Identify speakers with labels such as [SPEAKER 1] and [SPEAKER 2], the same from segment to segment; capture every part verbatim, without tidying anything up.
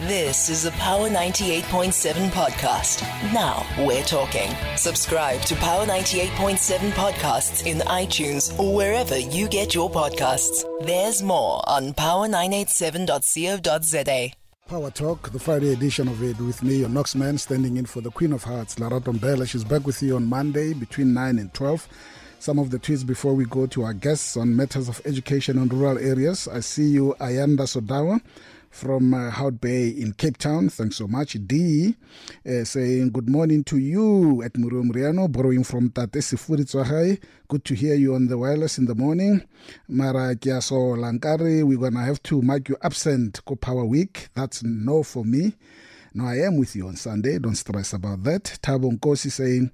[SPEAKER 1] This is a Power ninety-eight point seven podcast. Now we're talking. Subscribe to Power ninety-eight point seven podcasts in iTunes or wherever you get your podcasts. There's more on power nine eight seven dot co dot za.
[SPEAKER 2] Power Talk, the Friday edition of it with me, your Knoxman, standing in for the Queen of Hearts, Larato Mbele. She's back with you on Monday between nine and twelve. Some of the tweets before we go to our guests on matters of education on rural areas. I see you, Ayanda Sodawa from uh, Hout Bay in Cape Town. Thanks so much. D uh, saying good morning to you at Muriyo Muriano, borrowing from Tate Sifuri Tswahai. Good to hear you on the wireless in the morning. Mara Kiaso Lankari, we're going to have to mark you absent ko Power Week. That's no for me. No, I am with you on Sunday. Don't stress about that. Thabo Nkosi saying,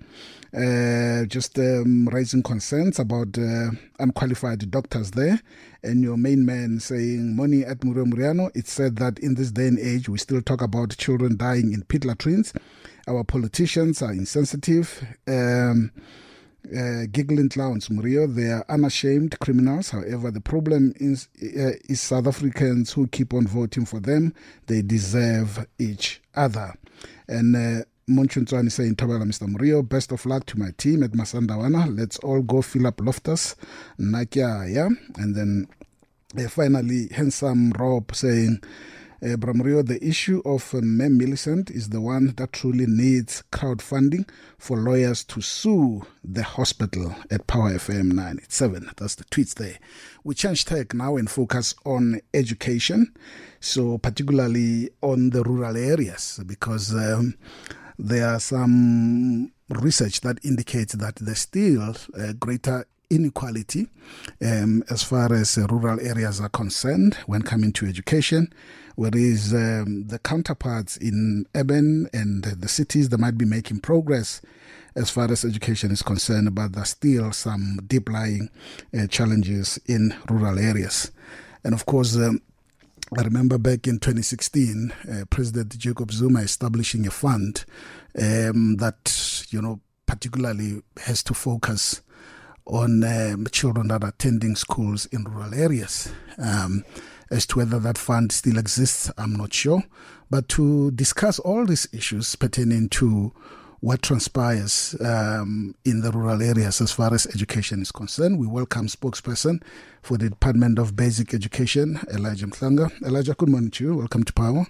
[SPEAKER 2] uh, just um, raising concerns about uh, unqualified doctors there. And your main man saying, Moni at Muriyo Muriano, it said that in this day and age, we still talk about children dying in pit latrines. Our politicians are insensitive. Um, Uh, giggling clowns, Muriyo, they are unashamed criminals. However, the problem is, uh, is South Africans who keep on voting for them. They deserve each other. And uh, Monchuntswani is saying, Tabela, Mister Muriyo, best of luck to my team at Masandawana. Let's all go fill up Loftus. Nakia, yeah. And then uh, finally, Handsome Rob saying, Uh, Bramrio, the issue of uh, Mem Millicent is the one that truly needs crowdfunding for lawyers to sue the hospital at Power F M nine eighty-seven. That's the tweets there. We change tack now and focus on education, so particularly on the rural areas, because um, there are some research that indicates that there's still a greater inequality um, as far as uh, rural areas are concerned when coming to education, whereas um, the counterparts in urban and uh, the cities, they might be making progress as far as education is concerned, but there's still some deep-lying uh, challenges in rural areas. And of course, um, I remember back in twenty sixteen, uh, President Jacob Zuma establishing a fund um, that, you know, particularly has to focus on um, children that are attending schools in rural areas. Um, as to whether that fund still exists, I'm not sure. But to discuss all these issues pertaining to what transpires um, in the rural areas as far as education is concerned, we welcome spokesperson for the Department of Basic Education, Elijah Mhlanga. Elijah, good morning to you. Welcome to Power.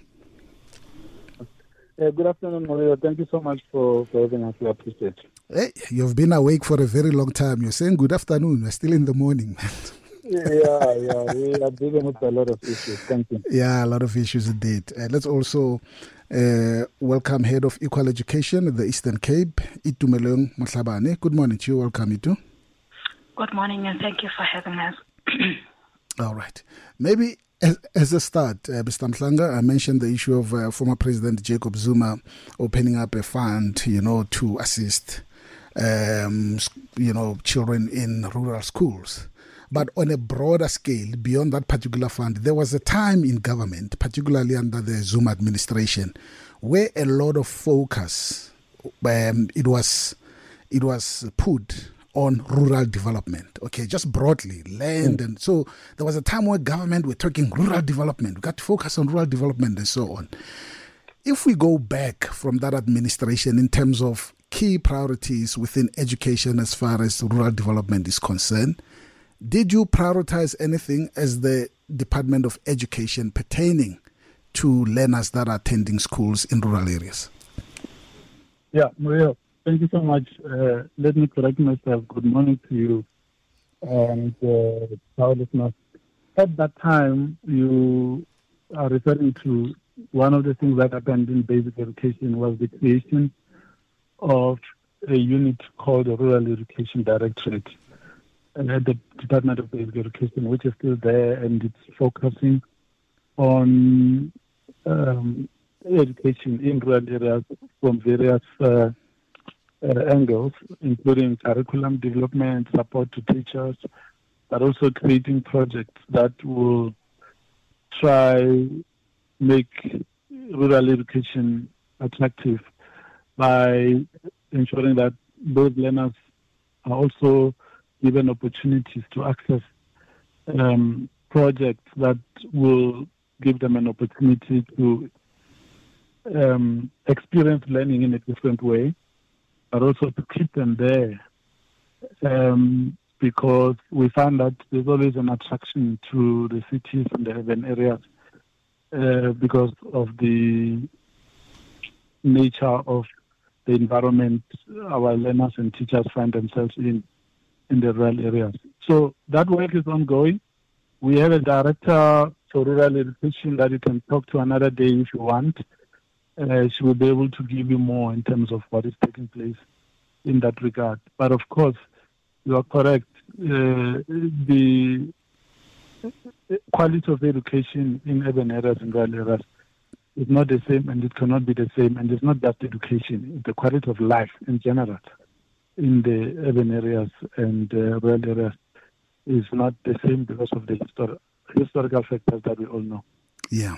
[SPEAKER 3] Uh, good afternoon, Mario. Thank you so much for, for having us. We appreciate it.
[SPEAKER 2] Hey, you've been awake for a very long time. You're saying good afternoon. We're still in the morning.
[SPEAKER 3] yeah, yeah. We are dealing with a lot of issues. Thank you.
[SPEAKER 2] Yeah, a lot of issues indeed. Uh, let's also uh, welcome Head of Equal Education at the Eastern Cape, Itumeleng Motlhabane. Good morning to you. Welcome, Itu.
[SPEAKER 4] Good morning, and thank you for having us.
[SPEAKER 2] All right. Maybe as, as a start, uh, Mister Mhlanga, I mentioned the issue of uh, former President Jacob Zuma opening up a fund, you know, to assist Um, you know, children in rural schools. But on a broader scale, beyond that particular fund, there was a time in government, particularly under the Zuma administration, where a lot of focus um, it was it was put on rural development. Okay, just broadly, land, mm. and so there was a time where government were talking rural development. We got to focus on rural development and so on. If we go back from that administration in terms of key priorities within education as far as rural development is concerned, did you prioritize anything as the Department of Education pertaining to learners that are attending schools in rural areas?
[SPEAKER 3] Yeah, Maria, thank you so much. Uh, let me correct myself. Good morning to you and uh, our listeners. At that time, you are referring to one of the things that happened in basic education was the creation of a unit called the Rural Education Directorate at the Department of Basic Education, which is still there, and it's focusing on um, education in rural areas from various uh, uh, angles, including curriculum development, support to teachers, but also creating projects that will try make rural education attractive by ensuring that those learners are also given opportunities to access um, projects that will give them an opportunity to um, experience learning in a different way, but also to keep them there. Um, because we find that there's always an attraction to the cities and the urban areas uh, because of the nature of the environment our learners and teachers find themselves in, in the rural areas. So that work is ongoing. We have a director for rural education that you can talk to another day if you want. Uh, she will be able to give you more in terms of what is taking place in that regard. But of course, you are correct. Uh, the quality of education in urban areas and rural areas is not the same, and it cannot be the same. And it's not just education; it's the quality of life in general in the urban areas and uh, rural areas is not the same because of the histor- historical factors that we all know.
[SPEAKER 2] Yeah.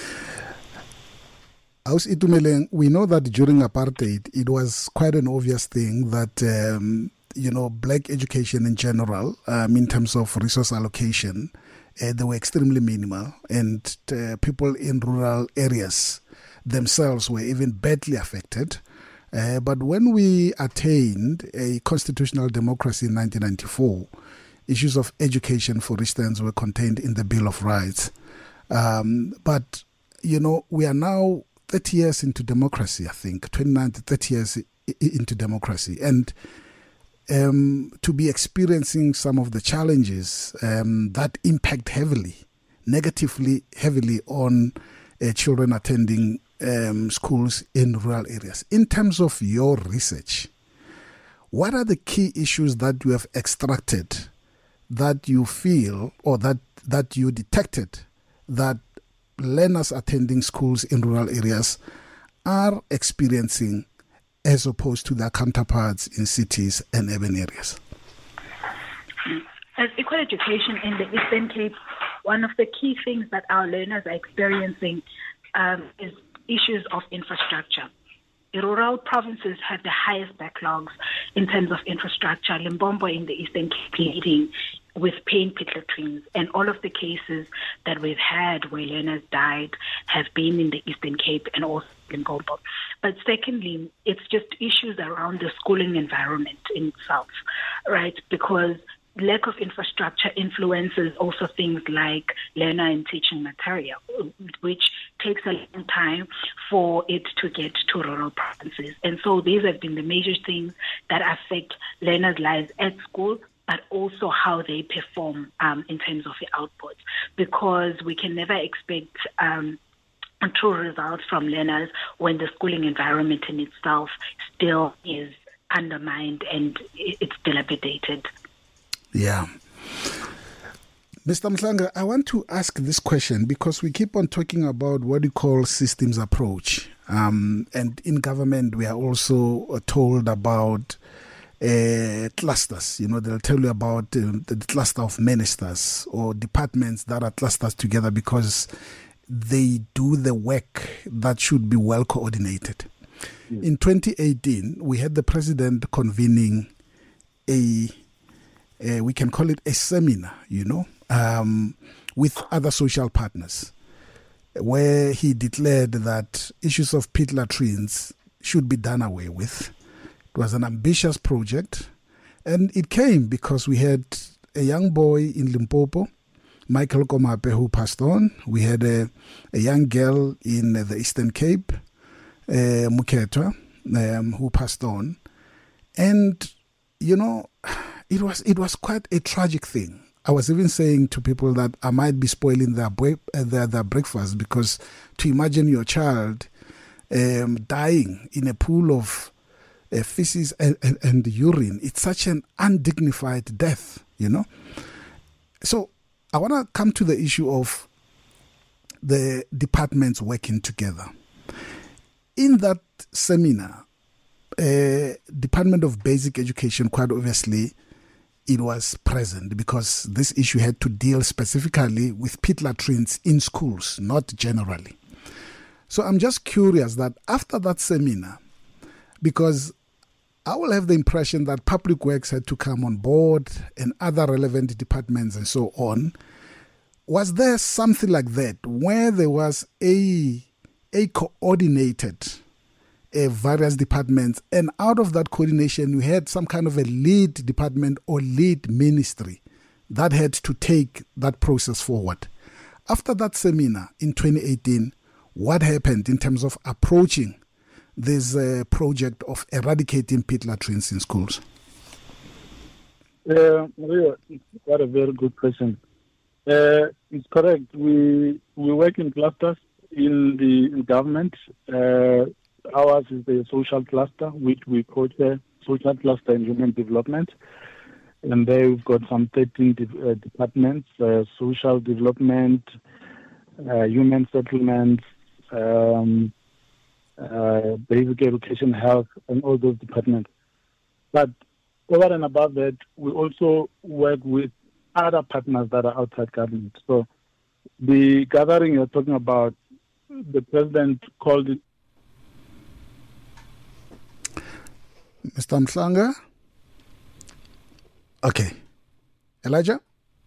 [SPEAKER 2] Aus Itumeleng, we know that during apartheid, it was quite an obvious thing that, um, you know, black education in general, um, in terms of resource allocation, uh, they were extremely minimal. And uh, people in rural areas themselves were even badly affected. Uh, but when we attained a constitutional democracy in nineteen ninety-four, issues of education, for instance, were contained in the Bill of Rights. Um, but, you know, we are now thirty years into democracy, I think, twenty-nine to thirty years into democracy. And um, to be experiencing some of the challenges um, that impact heavily, negatively, heavily on uh, children attending um, schools in rural areas. In terms of your research, what are the key issues that you have extracted that you feel or that, that you detected that learners attending schools in rural areas are experiencing as opposed to their counterparts in cities and urban areas?
[SPEAKER 4] As equal education in the Eastern Cape, one of the key things that our learners are experiencing um, is issues of infrastructure. The rural provinces have the highest backlogs in terms of infrastructure. Limpopo in the Eastern Cape leading with pain pit latrines, and all of the cases that we've had where learners died have been in the Eastern Cape and also Limpopo. But secondly, it's just issues around the schooling environment in itself, right? Because lack of infrastructure influences also things like learner and teaching material, which takes a long time for it to get to rural provinces. And so these have been the major things that affect learners' lives at school, but also how they perform um, in terms of the outputs, because we can never expect um, true results from learners when the schooling environment in itself still is undermined and it's dilapidated.
[SPEAKER 2] Yeah. Mister Mhlanga, I want to ask this question because we keep on talking about what you call systems approach. Um, and in government, we are also told about uh, clusters. You know, they'll tell you about uh, the cluster of ministers or departments that are clusters together because they do the work that should be well coordinated. Yes. In twenty eighteen, we had the president convening a Uh, we can call it a seminar, you know, um, with other social partners, where he declared that issues of pit latrines should be done away with. It was an ambitious project, and it came because we had a young boy in Limpopo, Michael Komape, who passed on. We had a, a young girl in uh, the Eastern Cape, uh, Muketwa, um, who passed on. And, you know, It was it was quite a tragic thing. I was even saying to people that I might be spoiling their their, their breakfast, because to imagine your child um, dying in a pool of uh, feces and, and, and urine, it's such an undignified death, you know. So I want to come to the issue of the departments working together. In that seminar, uh, Department of Basic Education, quite obviously, it was present because this issue had to deal specifically with pit latrines in schools, not generally. So I'm just curious that after that seminar, because I will have the impression that Public Works had to come on board and other relevant departments and so on, was there something like that where there was a a coordinated uh, various departments, and out of that coordination, you had some kind of a lead department or lead ministry that had to take that process forward. After that seminar in twenty eighteen, what happened in terms of approaching this uh, project of eradicating pit latrines in schools?
[SPEAKER 3] Uh, Maria, it's quite a very good question. Uh, it's correct. We we work in clusters in the in government. Uh, ours is the social cluster, which we call the social cluster in human development. And there we've got some thirteen de- uh, departments, uh, social development, uh, human settlements, um, uh, basic education, health, and all those departments. But over and above that, we also work with other partners that are outside government. So the gathering you're talking about, the president called it.
[SPEAKER 2] Mister Mhlanga? Okay. Elijah?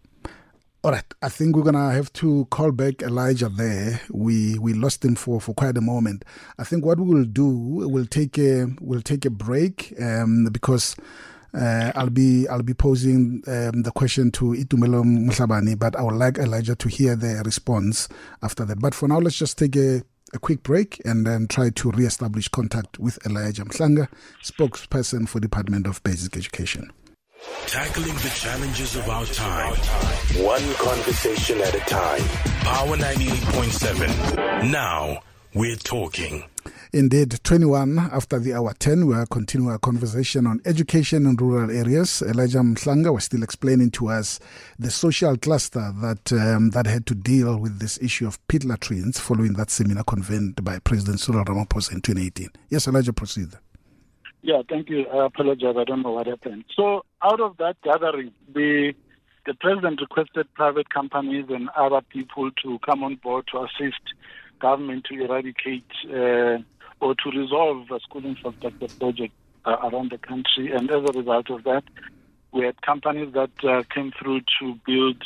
[SPEAKER 2] All right. I think we're going to have to call back Elijah there. We we lost him for, for quite a moment. I think what we will do, we'll take a, we'll take a break um, because uh, I'll be I'll be posing um, the question to Itumelo Mhlabane, but I would like Elijah to hear the response after that. But for now, let's just take a, a quick break and then try to re-establish contact with Elijah Mhlanga, spokesperson for Department of Basic Education.
[SPEAKER 5] Tackling the challenges of our time, one conversation at a time. Power ninety-eight point seven. Now we're talking.
[SPEAKER 2] Indeed, twenty-one after the hour ten, we are continuing our conversation on education in rural areas. Elijah Mhlanga was still explaining to us the social cluster that um, that had to deal with this issue of pit latrines following that seminar convened by President Cyril Ramaphosa in twenty eighteen. Yes, Elijah, proceed.
[SPEAKER 3] Yeah, thank you. I apologize. I don't know what happened. So out of that gathering, the the president requested private companies and other people to come on board to assist government to eradicate uh, or to resolve a school infrastructure project uh, around the country. And as a result of that, we had companies that uh, came through to build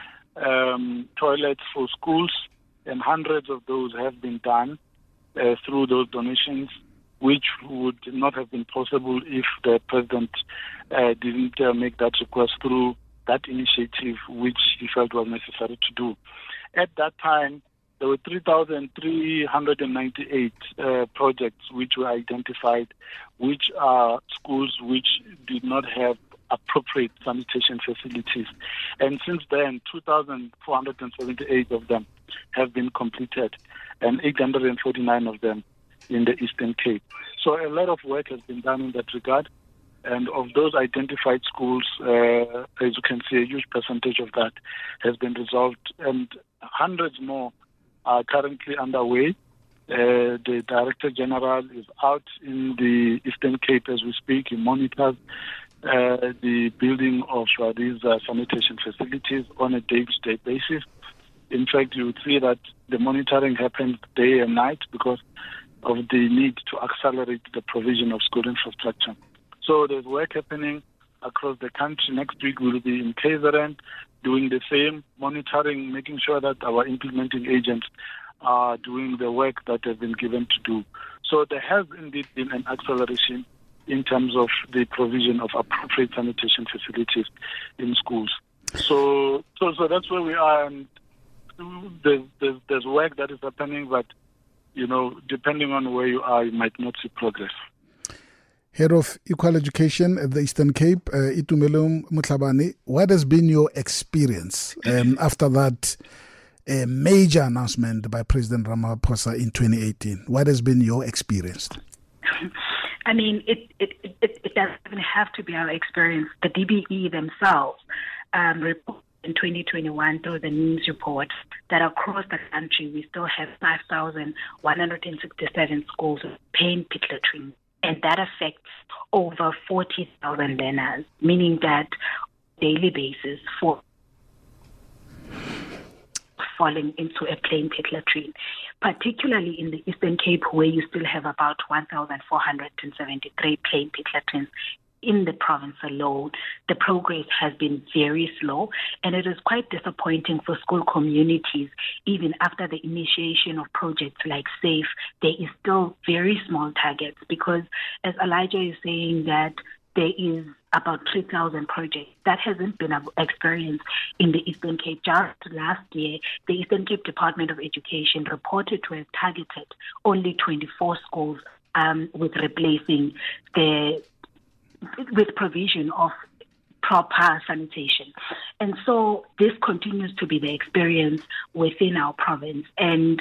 [SPEAKER 3] um, toilets for schools, and hundreds of those have been done uh, through those donations, which would not have been possible if the president uh, didn't uh, make that request through that initiative, which he felt was necessary to do. At that time, there were three thousand three hundred ninety-eight uh, projects which were identified, which are schools which did not have appropriate sanitation facilities. And since then, two thousand four hundred seventy-eight of them have been completed, and eight hundred forty-nine of them in the Eastern Cape. So a lot of work has been done in that regard. And of those identified schools, uh, as you can see, a huge percentage of that has been resolved, and hundreds more are currently underway. Uh, the Director General is out in the Eastern Cape as we speak. He monitors uh, the building of uh, these uh, sanitation facilities on a day-to-day basis. In fact, you would see that the monitoring happens day and night because of the need to accelerate the provision of school infrastructure. So there's work happening across the country. Next week we'll be in K Z N doing the same, monitoring, making sure that our implementing agents are doing the work that they've been given to do. So there has indeed been an acceleration in terms of the provision of appropriate sanitation facilities in schools. So so, so that's where we are, and there's, there's, there's work that is happening, but you know, depending on where you are, you might not see progress.
[SPEAKER 2] Head of Equal Education at the Eastern Cape, uh, Itumelo Mhlabane, what has been your experience um, after that uh, major announcement by President Ramaphosa in twenty eighteen? What has been your experience?
[SPEAKER 4] I mean, it, it, it, it doesn't have to be our experience. The D B E themselves um, reported in twenty twenty-one through the NIMS report that across the country we still have five thousand one hundred sixty-seven schools paying pit latrines, and that affects over forty thousand learners, meaning that daily basis for falling into a plain pit latrine, particularly in the Eastern Cape where you still have about one thousand four hundred seventy-three plain pit latrines in the province alone, the progress has been very slow, and it is quite disappointing for school communities. Even after the initiation of projects like SAFE, there is still very small targets, because as Elijah is saying that there is about three thousand projects. That hasn't been experienced in the Eastern Cape. Just last year, the Eastern Cape Department of Education reported to have targeted only twenty-four schools um, with replacing the, with provision of proper sanitation. And so this continues to be the experience within our province. And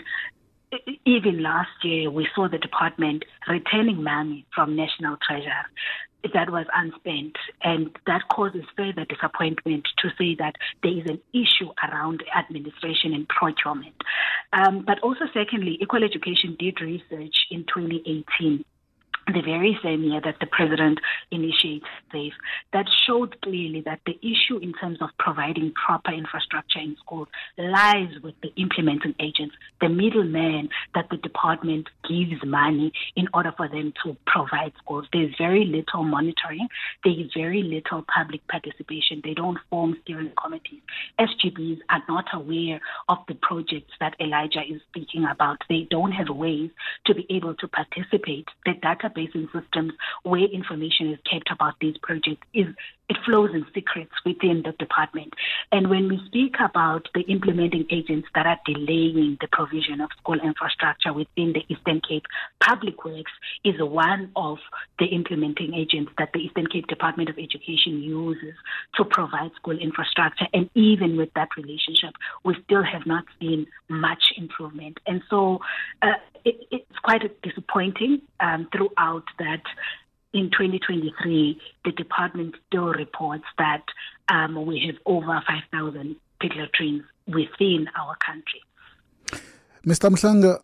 [SPEAKER 4] even last year, we saw the department returning money from National Treasury that was unspent, and that causes further disappointment to say that there is an issue around administration and procurement. Um, but also, secondly, Equal Education did research in twenty eighteen, the very same year that the president initiated SAFE, that showed clearly that the issue in terms of providing proper infrastructure in schools lies with the implementing agents, the middleman that the department gives money in order for them to provide schools. There's very little monitoring. There is very little public participation. They don't form steering committees. S G Bs are not aware of the projects that Elijah is speaking about. They don't have ways to be able to participate. The data basing systems where information is kept about these projects is it flows in secrets within the department. And when we speak about the implementing agents that are delaying the provision of school infrastructure within the Eastern Cape, Public Works is one of the implementing agents that the Eastern Cape Department of Education uses to provide school infrastructure. And even with that relationship, we still have not seen much improvement. And so uh, it, it's quite disappointing um, throughout that. In twenty twenty-three, the department still reports that um, we have over five thousand pit latrines within our country.
[SPEAKER 2] Mister Mhlanga,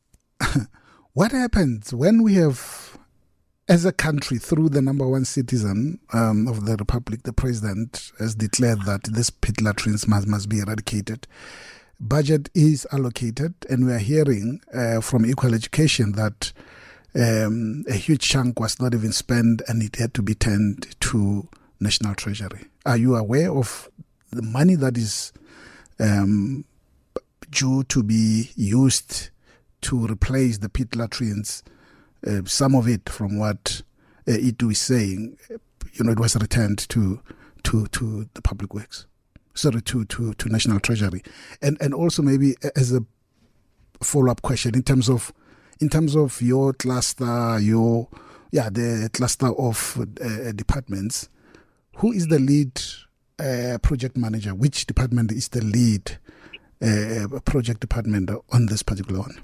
[SPEAKER 2] what happens when we have, as a country, through the number one citizen um, of the Republic, the president has declared that this pit latrines must, must be eradicated. Budget is allocated, and we are hearing uh, from Equal Education that Um, a huge chunk was not even spent and it had to be turned to National Treasury. Are you aware of the money that is um, due to be used to replace the pit latrines? Uh, some of it, from what uh, Itu is saying, you know, it was returned to to to the Public Works, sorry, to to to National Treasury, and and also maybe as a follow-up question in terms of. In terms of your cluster, your yeah, the cluster of uh, departments, who is the lead uh, project manager? Which department is the lead uh, project department on this particular one?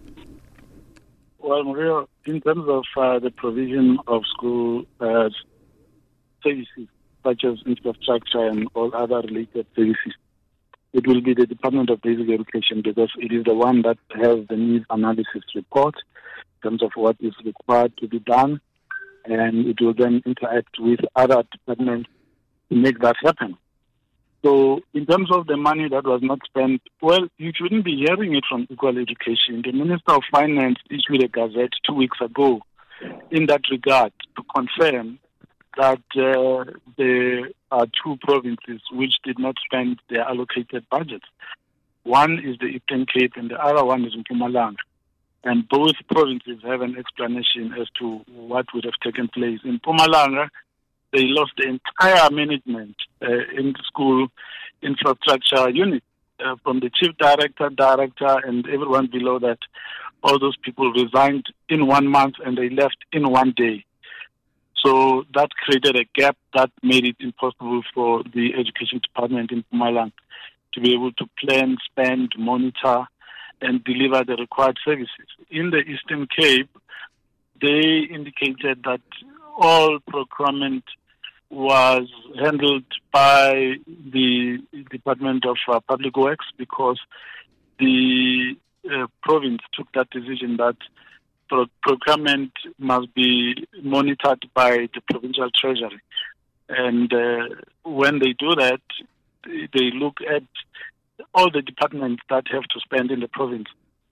[SPEAKER 3] Well, Maria, in terms of uh, the provision of school uh, services, such as infrastructure and all other related services, it will be the Department of Basic Education, because it is the one that has the needs analysis report in terms of what is required to be done, and it will then interact with other departments to make that happen. So in terms of the money that was not spent, well, you shouldn't be hearing it from Equal Education. The Minister of Finance issued a gazette two weeks ago in that regard to confirm that uh, there are two provinces which did not spend their allocated budgets. One is the Eastern Cape and the other one is Mpumalanga. And both provinces have an explanation as to what would have taken place. In Mpumalanga, they lost the entire management uh, in the school infrastructure unit, uh, from the chief director, director, and everyone below that. All those people resigned in one month and they left in one day. So that created a gap that made it impossible for the education department in Mpumalanga to be able to plan, spend, monitor, and deliver the required services. In the Eastern Cape, they indicated that all procurement was handled by the Department of uh, Public Works, because the uh, province took that decision that procurement must be monitored by the provincial treasury. And uh, when they do that, they look at all the departments that have to spend in the province.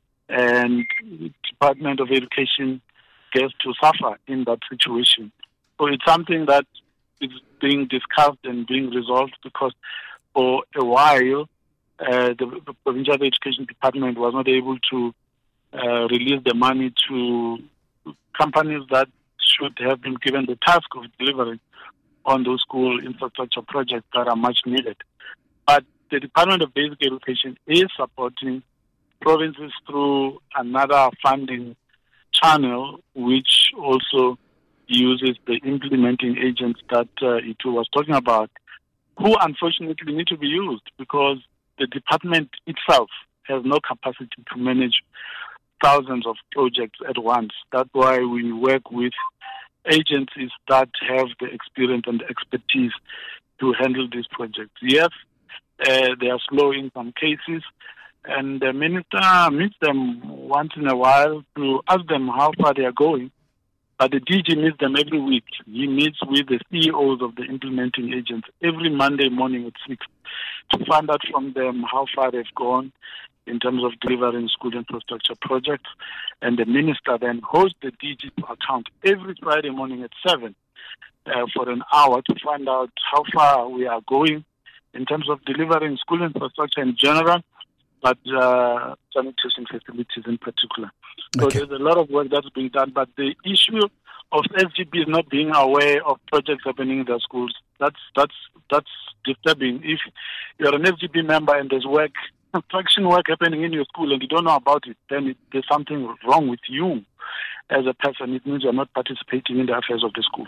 [SPEAKER 3] And the Department of Education gets to suffer in that situation. So it's something that is being discussed and being resolved, because for a while, uh, the, the Provincial Education Department was not able to uh, release the money to companies that should have been given the task of delivering on those school infrastructure projects that are much needed. But the Department of Basic Education is supporting provinces through another funding channel, which also uses the implementing agents that uh, Itu was talking about, who unfortunately need to be used because the department itself has no capacity to manage thousands of projects at once. That's why we work with agencies that have the experience and the expertise to handle these projects. Yes, uh, they are slow in some cases, and the minister meets them once in a while to ask them how far they are going. But the D G meets them every week. He meets with the C E Os of the implementing agents every Monday morning at six to find out from them how far they've gone in terms of delivering school infrastructure projects. And the minister then hosts the D G to account every Friday morning at seven uh, for an hour to find out how far we are going in terms of delivering school infrastructure in general, but uh, sanitation facilities in particular. So okay. There's a lot of work that's being done, but the issue of S G B not being aware of projects happening in their schools, that's that's that's disturbing. If you're an S G B member and there's work, construction work happening in your school and you don't know about it, then it, there's something wrong with you as a person. It means you're not participating in the affairs of the school.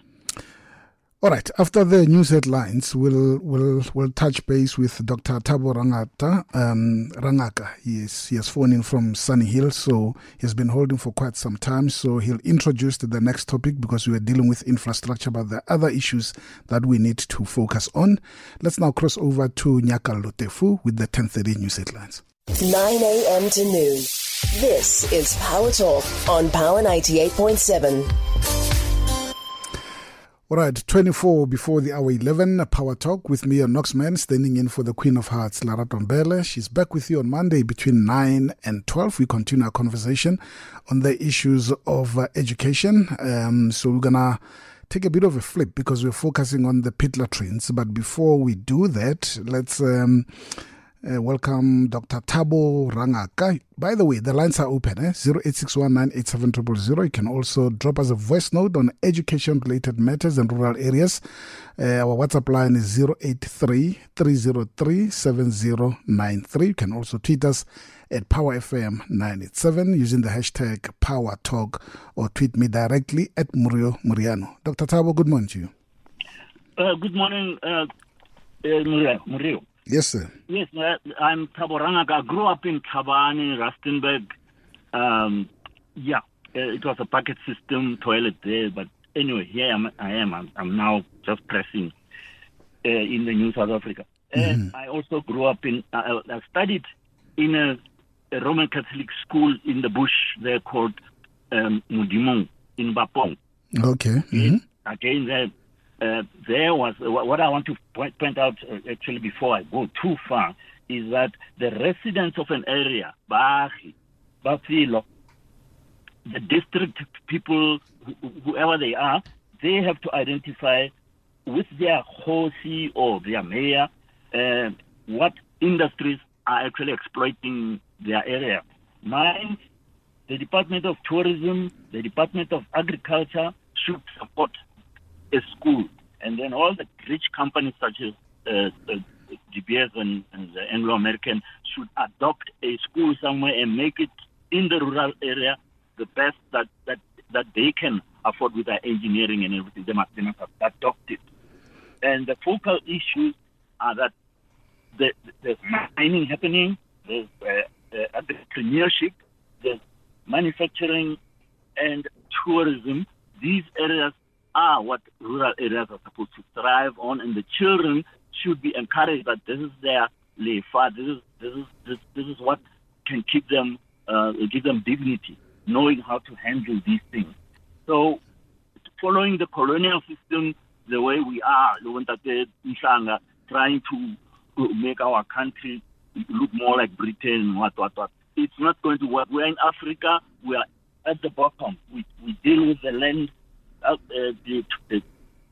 [SPEAKER 2] All right. After the news headlines, we'll we'll we'll touch base with Doctor Thabo Rangata, um, Rangaka. He is he has phoned in from Sunny Hill, so he's been holding for quite some time. So he'll introduce the next topic because we are dealing with infrastructure, but there are other issues that we need to focus on. Let's now cross over to Nyaka Lotefu with the ten thirty news headlines.
[SPEAKER 1] nine a.m. to noon. This is Power Talk on Power ninety-eight point seven.
[SPEAKER 2] All right, twenty-four before the hour eleven, Power Talk with me, on Knoxman, standing in for the Queen of Hearts, Larato Mbele. She's back with you on Monday between nine and twelve. We continue our conversation on the issues of uh, education. Um, so we're going to take a bit of a flip because we're focusing on the Pitla trains. But before we do that, let's um, uh, welcome Doctor Thabo Rangaka. By the way, the lines are open, eh? zero eight six one nine eight seven zero zero zero. You can also drop us a voice note on education-related matters in rural areas. Uh, our WhatsApp line is zero eight three, three zero three, seven zero nine three. You can also tweet us at Power F M nine eight seven using the hashtag Power Talk, or tweet me directly at Murio Muriano. Doctor Thabo, good morning to you.
[SPEAKER 6] Uh, good morning, uh, uh, Murio.
[SPEAKER 2] Yes, sir.
[SPEAKER 6] Yes, uh, I'm Thabo Rangaka. I grew up in Tabani, Rustenburg. Um, yeah, uh, it was a bucket system toilet there. But anyway, here I'm, I am. I'm, I'm now just pressing uh, in the New South Africa. And mm-hmm. I also grew up in, uh, I studied in a, a Roman Catholic school in the bush there called um, Mudimong in Bapong.
[SPEAKER 2] Okay. Mm-hmm.
[SPEAKER 6] Again, there. Uh, there was, uh, what I want to point, point out uh, actually before I go too far, is that the residents of an area, Bahi, Bafilo, the district people, wh- whoever they are, they have to identify with their hosi or their mayor uh, what industries are actually exploiting their area. Mine, the Department of Tourism, the Department of Agriculture should support a school, and then all the rich companies such as uh, uh, G B S and, and the Anglo-American should adopt a school somewhere and make it in the rural area the best that, that, that they can afford with their engineering and everything. They must, they must adopt it. And the focal issues are that the, there's mining happening, there's uh, uh, entrepreneurship, there's manufacturing and tourism. These areas are what rural areas are supposed to thrive on, and the children should be encouraged that this is their lefa. This is this is this, this is what can keep them, uh, give them dignity, knowing how to handle these things. So, following the colonial system, the way we are, trying to make our country look more like Britain, what what what. It's not going to work. We're in Africa. We are at the bottom. We we deal with the land. Uh, the, the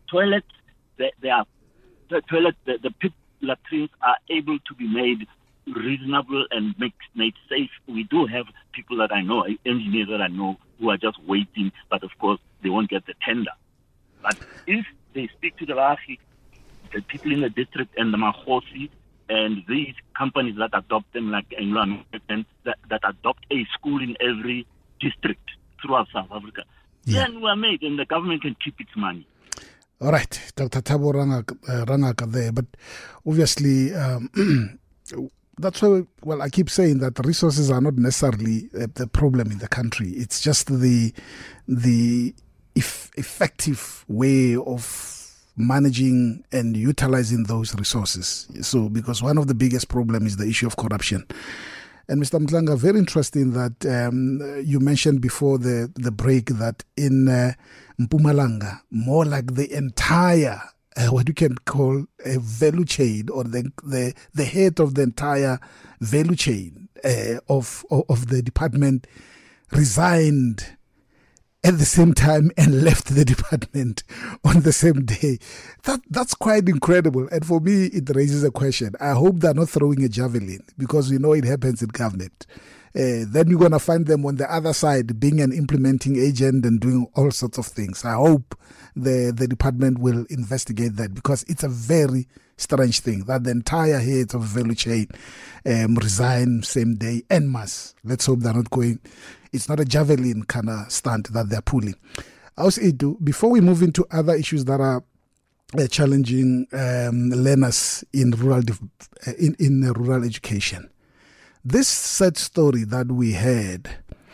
[SPEAKER 6] toilets, they, they are the toilet, the, the pit latrines are able to be made reasonable and make, made safe. We do have people that I know, engineers that I know, who are just waiting, but of course they won't get the tender. But if they speak to the Baagi, the people in the district and the Mahosi and these companies that adopt them, like Anglo American, that, that adopt a school in every district throughout South Africa, yeah. then we're made and the government can keep its money.
[SPEAKER 2] All right, Doctor Thabo Rangaka uh, there, but obviously um, that's why, well, I keep saying that the resources are not necessarily uh, the problem in the country. It's just the the eff- effective way of managing and utilizing those resources. So, because one of the biggest problems is the issue of corruption. And Mister Mhlanga, very interesting that um, you mentioned before the, the break that in uh, Mpumalanga, more like the entire, uh, what you can call a value chain, or the the, the head of the entire value chain uh, of, of of the department resigned at the same time and left the department on the same day. That that's quite incredible. And for me, it raises a question. I hope they're not throwing a javelin, because we know it happens in government. Uh, then you're going to find them on the other side being an implementing agent and doing all sorts of things. I hope the, the department will investigate that, because it's a very strange thing that the entire head of value chain um, resign same day en masse. Let's hope they're not going. It's not a javelin kind of stunt that they're pulling. Also, before we move into other issues that are uh, challenging um, learners in rural in, in uh, rural education, this sad story that we heard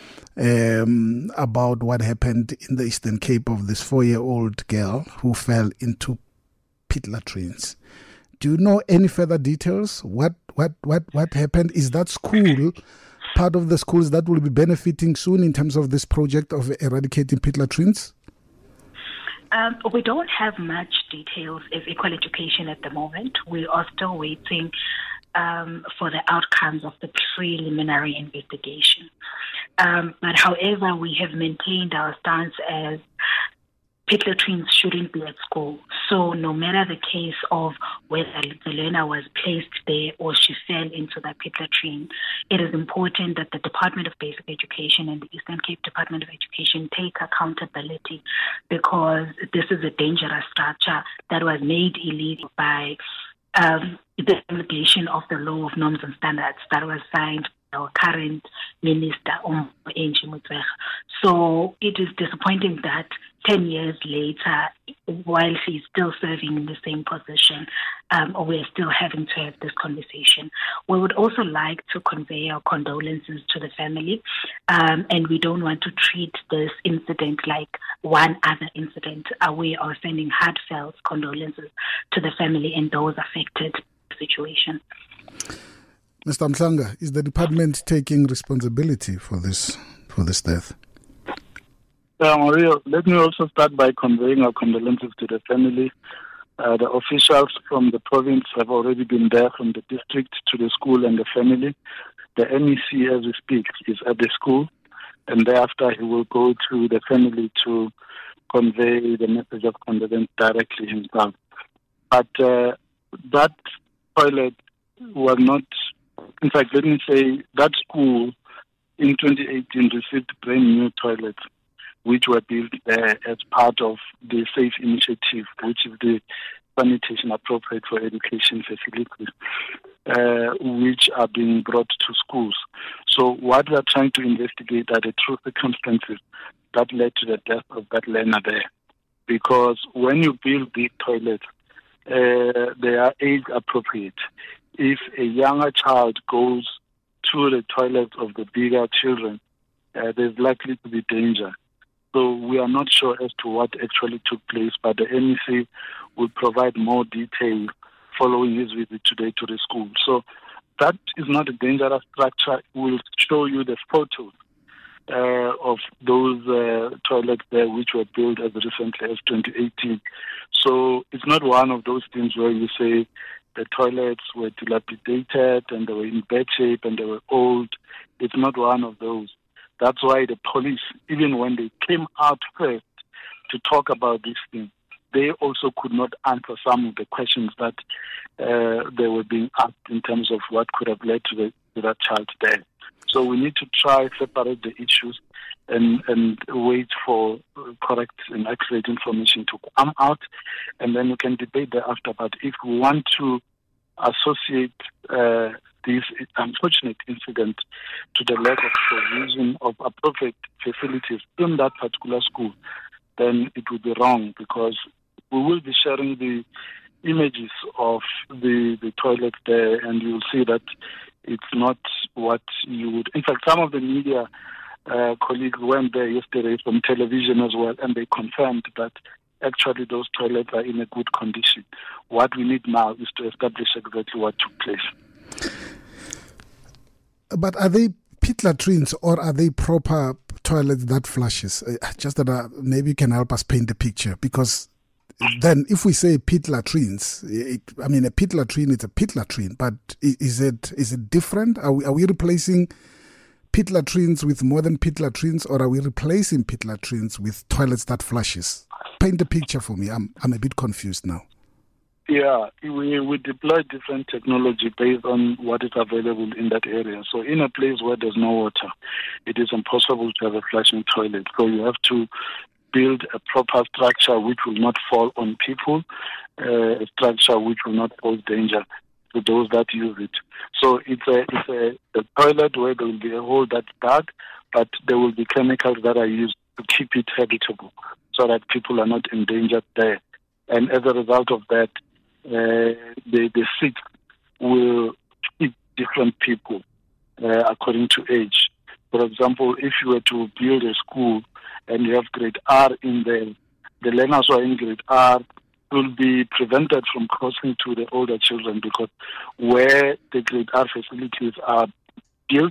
[SPEAKER 2] um, about what happened in the Eastern Cape of this four-year-old girl who fell into pit latrines. Do you know any further details? What what what what happened? Is that school part of the schools that will be benefiting soon in terms of this project of eradicating pit latrines?
[SPEAKER 4] Um, we don't have much details of equal education at the moment. We are still waiting um, for the outcomes of the preliminary investigation. Um, but however, we have maintained our stance as pit latrines shouldn't be at school. So no matter the case of whether the learner was placed there or she fell into that pit latrine, it is important that the Department of Basic Education and the Eastern Cape Department of Education take accountability, because this is a dangerous structure that was made illegal by um, the promulgation of the law of norms and standards that was signed by our current minister, Umbu Motshekga. So it is disappointing that ten years later, while she's still serving in the same position, um, we're still having to have this conversation. We would also like to convey our condolences to the family, um, and we don't want to treat this incident like one other incident. Uh, we are sending heartfelt condolences to the family and those affected by the situation.
[SPEAKER 2] Mister Mhlanga, is the department taking responsibility for this for this death?
[SPEAKER 3] Yeah, Mario, let me also start by conveying our condolences to the family. Uh, the officials from the province have already been there, from the district to the school and the family. The M E C, as we speak, is at the school, and thereafter he will go to the family to convey the message of condolence directly himself. But uh, that toilet was not, in fact, let me say, that school in twenty eighteen received brand new toilets, which were built there as part of the SAFE initiative, which is the sanitation appropriate for education facilities, uh, which are being brought to schools. So what we are trying to investigate are the true circumstances that led to the death of that learner there. Because when you build these toilets, uh, they are age appropriate. If a younger child goes to the toilet of the bigger children, uh, there's likely to be danger. So we are not sure as to what actually took place, but the M E C will provide more detail following his visit today to the school. So that is not a dangerous structure. We'll show you the photos uh, of those uh, toilets there, which were built as recently as twenty eighteen. So it's not one of those things where you say the toilets were dilapidated and they were in bad shape and they were old. It's not one of those. That's why the police, even when they came out first to talk about this thing, they also could not answer some of the questions that uh, they were being asked in terms of what could have led to, the, to that child there. So we need to try separate the issues and, and wait for correct and accurate information to come out, and then we can debate thereafter. But if we want to associate uh, this unfortunate incident to the lack of provision of appropriate facilities in that particular school, then it would be wrong, because we will be sharing the images of the, the toilet there, and you'll see that it's not what you would... In fact, some of the media uh, colleagues went there yesterday from television as well, and they confirmed that actually those toilets are in a good condition. What we need now is to establish exactly what took place.
[SPEAKER 2] But are they pit latrines or are they proper toilets that flushes? Uh, just that uh, maybe you can help us paint the picture, because then if we say pit latrines, it, I mean, a pit latrine is a pit latrine, but is it is it different? Are we, are we replacing pit latrines with modern pit latrines, or are we replacing pit latrines with toilets that flushes? Paint the picture for me. I'm I'm a bit confused now.
[SPEAKER 3] Yeah, we, we deploy different technology based on what is available in that area. So in a place where there's no water, it is impossible to have a flushing toilet. So you have to build a proper structure which will not fall on people, uh, a structure which will not pose danger to those that use it. So it's a it's a, a toilet where there will be a hole that's dug, but there will be chemicals that are used to keep it habitable so that people are not endangered there. And as a result of that, uh, the, the seat will keep different people uh, according to age. For example, if you were to build a school and you have grade R in there, the learners who are in grade R will be prevented from crossing to the older children, because where the grade R facilities are built,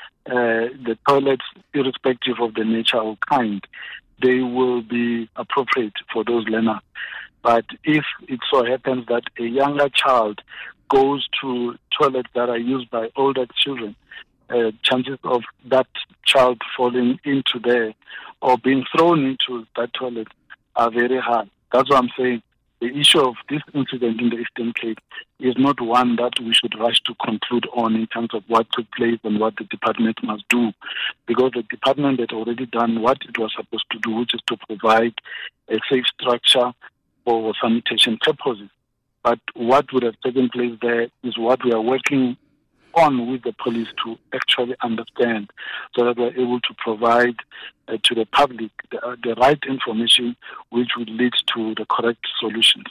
[SPEAKER 3] uh, the toilets, irrespective of the nature or kind, they will be appropriate for those learners. But if it so happens that a younger child goes to toilets that are used by older children, uh, chances of that child falling into there or being thrown into that toilet are very high. That's what I'm saying. The issue of this incident in the Eastern Cape is not one that we should rush to conclude on in terms of what took place and what the department must do, because the department had already done what it was supposed to do, which is to provide a safe structure for sanitation purposes. But what would have taken place there is what we are working on with the police to actually understand, so that we're able to provide uh, to the public the, uh, the right information which would lead to the correct solutions.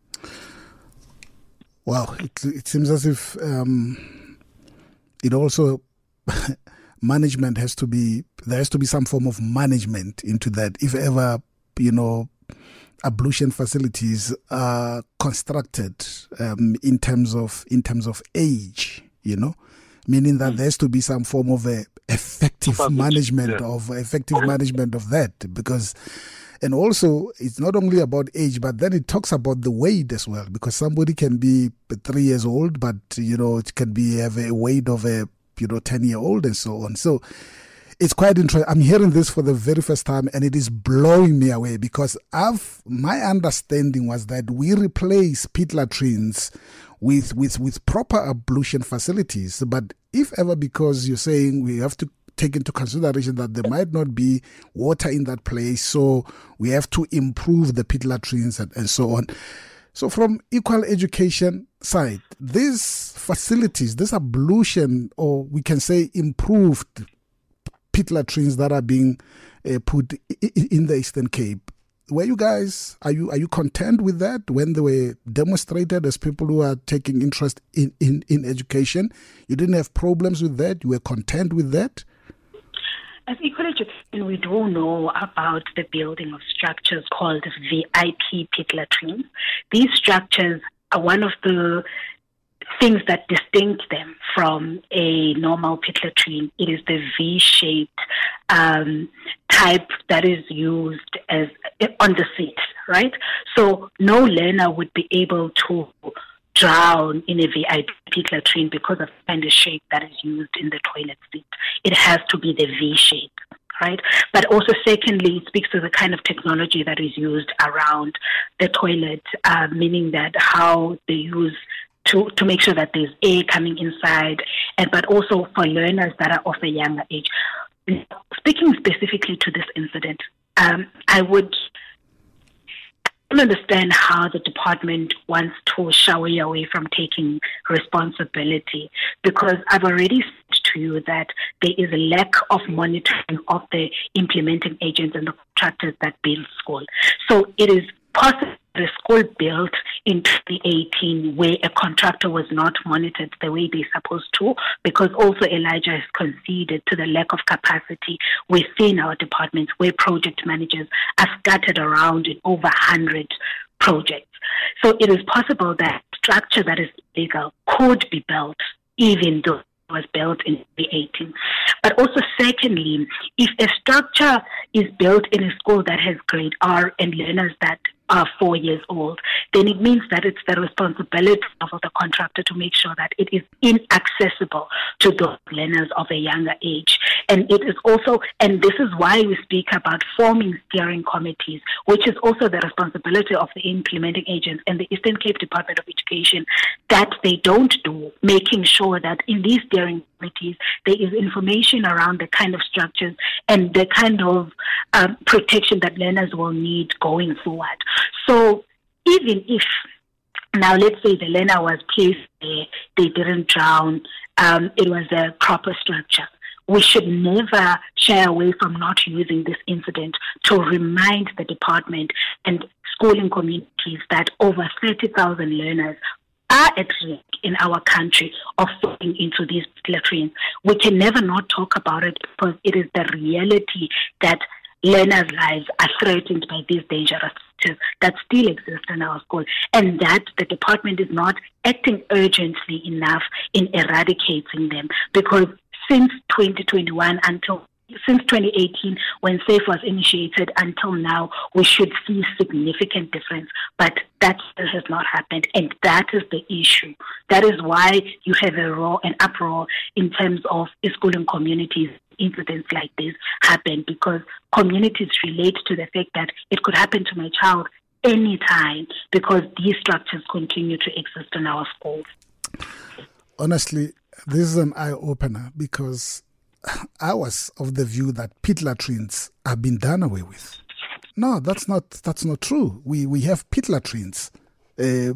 [SPEAKER 2] Well, it, it seems as if um, it also management has to be, there has to be some form of management into that. If ever, you know, ablution facilities are constructed um, in terms of in terms of age, you know, meaning that mm. there has to be some form of a effective Public. management yeah. of effective management of that, because, and also it's not only about age, but then it talks about the weight as well, because somebody can be three years old, but you know it can be have a weight of a you know ten year old and so on. So it's quite interesting. I'm hearing this for the very first time, and it is blowing me away, because I've my understanding was that we replace pit latrines with, with, with proper ablution facilities. But if ever, because you're saying we have to take into consideration that there might not be water in that place, so we have to improve the pit latrines and, and so on. So from equal education side, these facilities, this ablution, or we can say improved pit latrines that are being uh, put in the Eastern Cape, were you guys, are you are you content with that when they were demonstrated as people who are taking interest in, in, in education? You didn't have problems with that? You were content with that?
[SPEAKER 4] As equal education, we do know about the building of structures called V I P pit latrines. These structures are one of the things that distinct them from a normal pit latrine. It is the V-shaped um, type that is used as on the seat, right? So no learner would be able to drown in a V I P pit latrine because of the kind of shape that is used in the toilet seat. It has to be the V shape, right? But also, secondly, it speaks to the kind of technology that is used around the toilet, uh, meaning that how they use to, to make sure that there's air coming inside, and but also for learners that are of a younger age. Speaking specifically to this incident, um, I would understand how the department wants to shy away from taking responsibility, because I've already said to you that there is a lack of monitoring of the implementing agents and the contractors that build school. So it is possible the school built in twenty eighteen where a contractor was not monitored the way they're supposed to, because also Elijah has conceded to the lack of capacity within our departments where project managers are scattered around in over one hundred projects. So it is possible that structure that is legal could be built even though it was built in twenty eighteen. But also secondly, if a structure is built in a school that has grade R and learners that are four years old, then it means that it's the responsibility of the contractor to make sure that it is inaccessible to those learners of a younger age. And it is also, and this is why we speak about forming steering committees, which is also the responsibility of the implementing agents and the Eastern Cape Department of Education, that they don't do, making sure that in these steering committees there is information around the kind of structures and the kind of um, protection that learners will need going forward. So even if, now let's say the learner was placed there, they didn't drown, um, it was a proper structure, we should never shy away from not using this incident to remind the department and schooling communities that over thirty thousand learners are at risk in our country of falling into these latrines. We can never not talk about it because it is the reality that learners' lives are threatened by these dangerous structures that still exist in our school, and that the department is not acting urgently enough in eradicating them, because since twenty twenty-one until since twenty eighteen, when SAFE was initiated until now, we should see significant difference, but that still has not happened, and that is the issue. That is why you have a roar and uproar in terms of schooling communities. Incidents like this happen because communities relate to the fact that it could happen to my child anytime because these structures continue to exist in our schools.
[SPEAKER 2] Honestly, this is an eye-opener because I was of the view that pit latrines have been done away with. No, that's not that's not true. We we have pit latrines, a,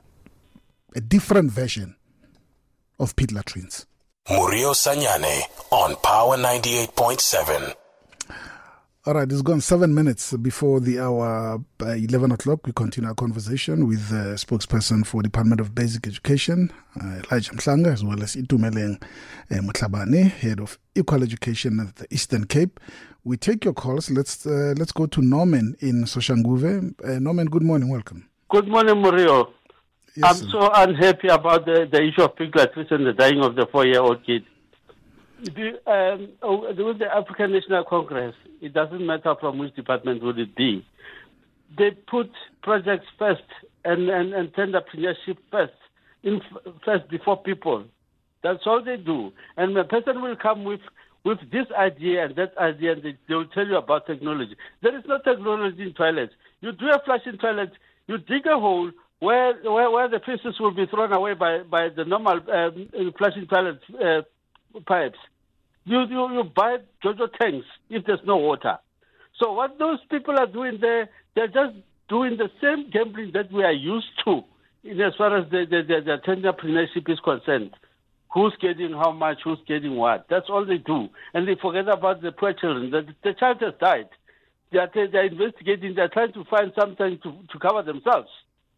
[SPEAKER 2] a different version of pit latrines.
[SPEAKER 5] Murio Sanyane on Power ninety-eight point seven.
[SPEAKER 2] All right, it's gone seven minutes before the hour, uh, eleven o'clock. We continue our conversation with the spokesperson for Department of Basic Education, uh, Elijah Mhlanga, as well as Itumeleng uh, Mutlabane, Head of Equal Education at the Eastern Cape. We take your calls. Let's uh, let's go to Norman in Soshanguve. Uh, Norman, good morning. Welcome.
[SPEAKER 7] Good morning, Murio.
[SPEAKER 2] Yes,
[SPEAKER 7] I'm so unhappy about the, the issue of pig latrines and the dying of the four-year-old kid. The, um, oh, with the African National Congress, it doesn't matter from which department would it be. They put projects first and, and, and entrepreneurship first, in first before people. That's all they do. And a person will come with, with this idea and that idea, and they, they will tell you about technology. There is no technology in toilets. You do a flush in toilets, you dig a hole, Where, where where the feces will be thrown away by, by the normal um, flushing toilet uh, pipes. You, you you buy JoJo tanks if there's no water. So what those people are doing there, they're just doing the same gambling that we are used to in as far as the, the, the, the entrepreneurship is concerned. Who's getting how much, who's getting what. That's all they do. And they forget about the poor children. The, the child has died. They are, they're investigating, they're trying to find something to, to cover themselves.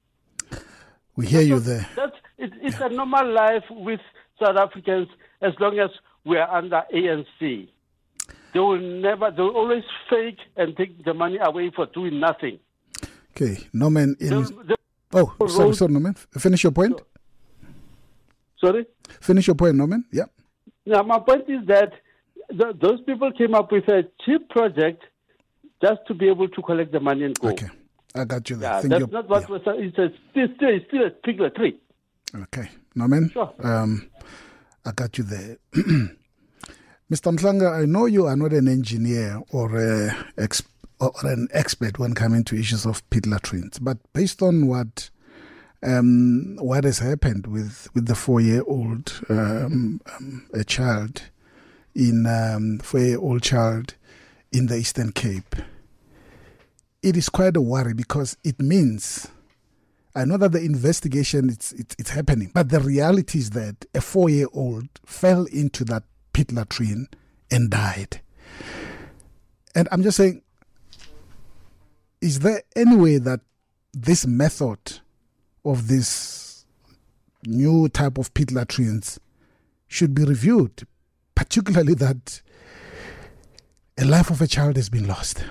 [SPEAKER 2] We hear you there.
[SPEAKER 7] That's, it, it's yeah. a normal life with South Africans as long as we are under A N C. They will never, they will always fake and take the money away for doing nothing.
[SPEAKER 2] Okay, Norman. In,
[SPEAKER 7] the, the
[SPEAKER 2] oh, sorry, sorry, Norman. Finish your point.
[SPEAKER 7] Sorry?
[SPEAKER 2] Finish your point, Norman. Yeah.
[SPEAKER 7] Now, my point is that the, those people came up with a cheap project just to be able to collect the money and go.
[SPEAKER 2] Okay. I got you there.
[SPEAKER 7] Yeah, that's not what yeah. was. It's a, still, still, it's still a pig latrine.
[SPEAKER 2] Okay, Norman.
[SPEAKER 7] Sure.
[SPEAKER 2] Um, I got you there. Mister Mhlanga, I know you are not an engineer or, a ex- or an expert when coming to issues of pit latrines, but based on what um, what has happened with, with the four-year-old um, um, a child in um, four-year-old child in the Eastern Cape, it is quite a worry because it means, I know that the investigation it's, it's it's happening, but the reality is that a four-year-old fell into that pit latrine and died. And I'm just saying, is there any way that this method of this new type of pit latrines should be reviewed, particularly that a life of a child has been lost?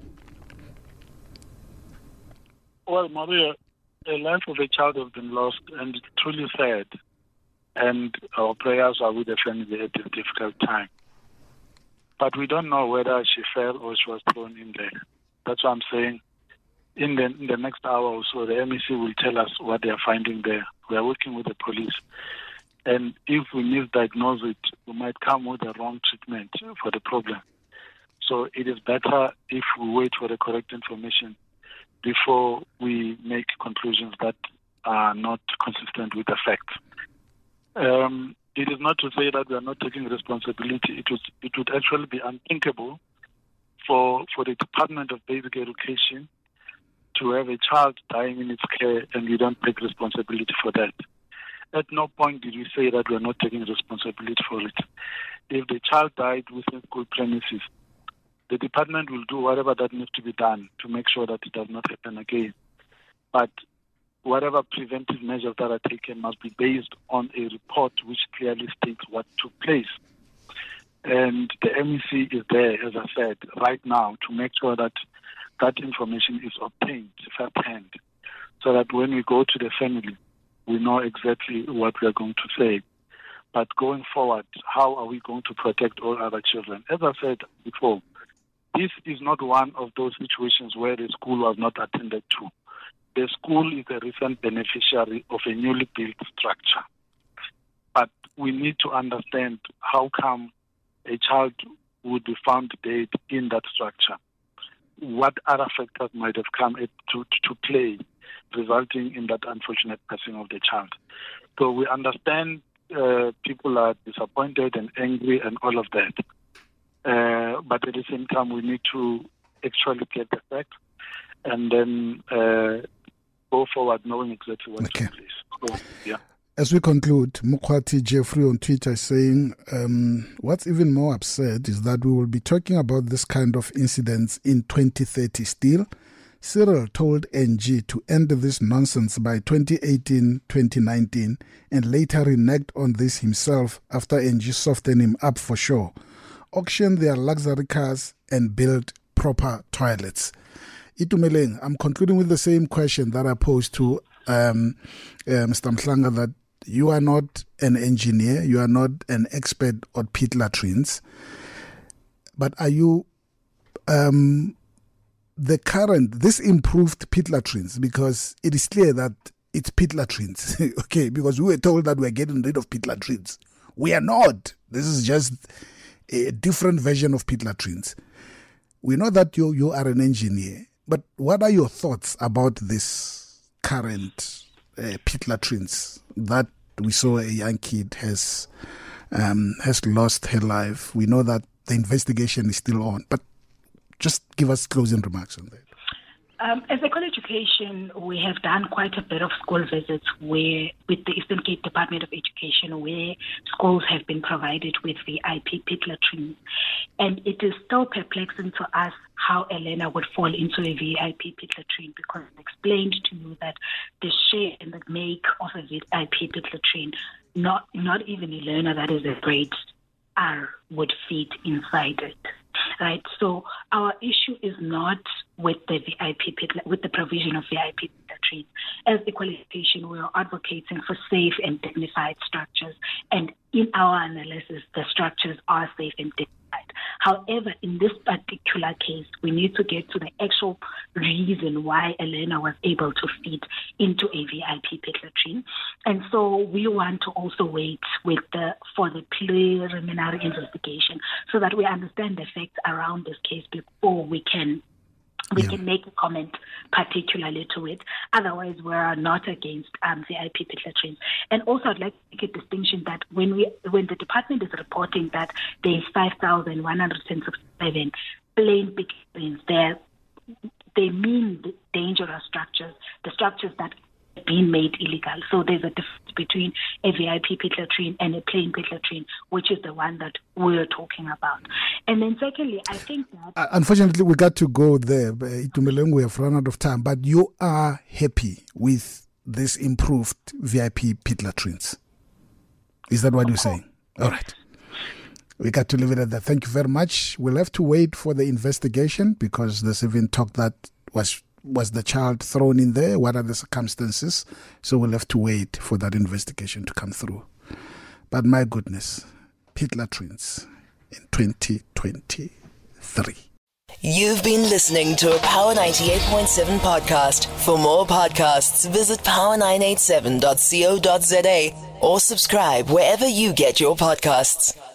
[SPEAKER 3] Well, Maria, the life of a child has been lost, and it's truly sad. And our prayers are with the family at this difficult time. But we don't know whether she fell or she was thrown in there. That's what I'm saying. In the, in the next hour or so, the M E C will tell us what they are finding there. We are working with the police. And if we misdiagnose it, we might come with the wrong treatment for the problem. So it is better if we wait for the correct information before we make conclusions that are not consistent with the facts. Um, it is not to say that we are not taking responsibility. It would, it would actually be unthinkable for, for the Department of Basic Education to have a child dying in its care and we don't take responsibility for that. At no point did we say that we are not taking responsibility for it. If the child died within school premises, the department will do whatever that needs to be done to make sure that it does not happen again. But whatever preventive measures that are taken must be based on a report which clearly states what took place. And the M E C is there, as I said, right now to make sure that that information is obtained firsthand, so that when we go to the family, we know exactly what we are going to say. But going forward, how are we going to protect all other children? As I said before, this is not one of those situations where the school was not attended to. The school is a recent beneficiary of a newly built structure. But we need to understand how come a child would be found dead in that structure. What other factors might have come to, to play, resulting in that unfortunate passing of the child. So we understand uh, people are disappointed and angry and all of that. Uh, but at the same time, we need to actually get the facts and then uh, go forward knowing exactly what
[SPEAKER 2] okay.
[SPEAKER 3] took place. So, yeah.
[SPEAKER 2] As we conclude, Mukwati Jeffrey on Twitter is saying, um, what's even more absurd is that we will be talking about this kind of incidents in twenty thirty still. Cyril told N G to end this nonsense by twenty eighteen twenty nineteen and later reneged on this himself after N G softened him up for sure. Auction their luxury cars and build proper toilets. Itumeleng, I'm concluding with the same question that I posed to um, uh, Mister Mhlanga, that you are not an engineer, you are not an expert on pit latrines, but are you um, the current, this improved pit latrines, because it is clear that it's pit latrines, okay, because we were told that we're getting rid of pit latrines. We are not. This is just a different version of pit latrines. We know that you, you are an engineer, but what are your thoughts about this current uh, pit latrines that we saw a young kid has um, has lost her life? We know that the investigation is still on, but just give us closing remarks on that.
[SPEAKER 4] Um, as a college education, we have done quite a bit of school visits where, with the Eastern Cape Department of Education, where schools have been provided with V I P pit latrines. And it is still perplexing to us how Elena would fall into a V I P pit latrine, because I explained to you that the shape and the make of a V I P pit latrine, not, not even a learner that is a grade R would fit inside it. Right? So our issue is not with the V I P pit, with the provision of V I P pit latrines. As Equalization, we are advocating for safe and dignified structures, and in our analysis, the structures are safe and dignified. However, in this particular case, we need to get to the actual reason why a learner was able to fit into a V I P pit latrine. And so we want to also wait with the for the preliminary investigation so that we understand the facts around this case before we can we yeah. can make a comment particularly to it. Otherwise, we are not against um, V I P pit latrines. And also, I'd like to make a distinction that when we when the department is reporting that there is five thousand one hundred sixty-seven plain pit latrines, there they mean the dangerous structures, the structures that have been made illegal. So there's a difference between a V I P pit latrine and a plain pit latrine, which is the one that we're talking about. And then secondly, I think that...
[SPEAKER 2] Uh, unfortunately, we got to go there. We have run out of time. But you are happy with this improved V I P pit latrines? Is that what you're saying? All right. We got to leave it at that. Thank you very much. We'll have to wait for the investigation because there's even talk that was was the child thrown in there? What are the circumstances? So we'll have to wait for that investigation to come through. But my goodness, pit latrines in twenty twenty-three.
[SPEAKER 1] You've been listening to a Power ninety-eight point seven podcast. For more podcasts, visit power nine eight seven dot co dot za or subscribe wherever you get your podcasts.